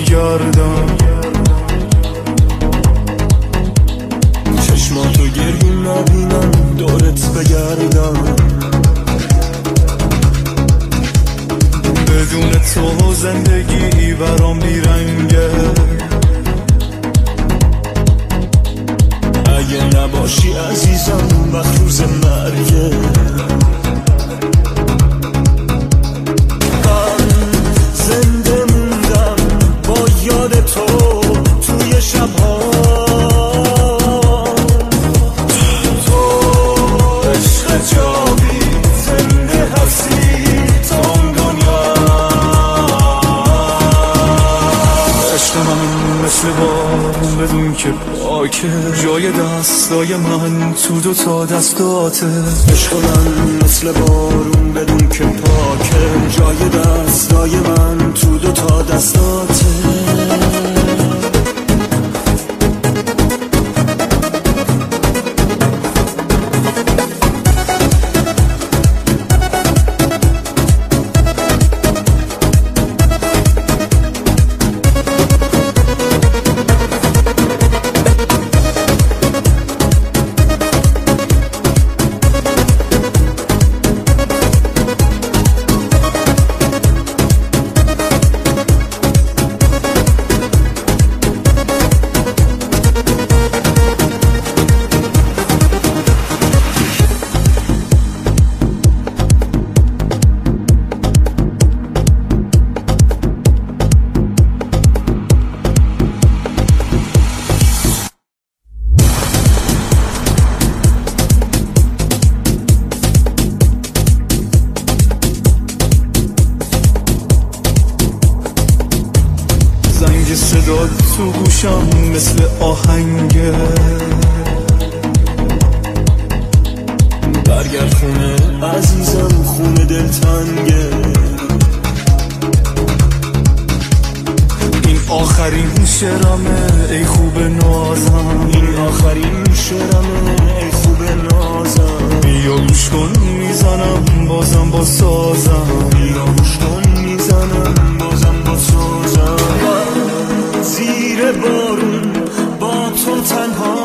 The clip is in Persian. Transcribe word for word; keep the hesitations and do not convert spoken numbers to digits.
میگردم، چشماتو گریون نبینم دورت بگردم. بدون تو زندگی برام بیرنگه، اگه نباشی عزیزم وقت روز مرگه. من زنده موندم با یاد تو توی شبها، تو عشق جاوی زنده هستی تا اون دنیا. عشق من مثل بارون بدون که پاکه، جای دستای من تو دو تا دستاته. عشق من مثل بارون بدون که پاکه، جای دستای من تو دو تا دستاته. زنگ صدا تو گوشم مثل آهنگه، برگرد خونه عزیزم، خونه دلتنگه. این آخرین شعرمه ای خوب نازم، این آخرین شعرمه ای خوب نازم. بیا گوش کن میزنم بازم با سازم، بیا گوش کن میزنم بازم با سازم. زیر بارون با تو تنها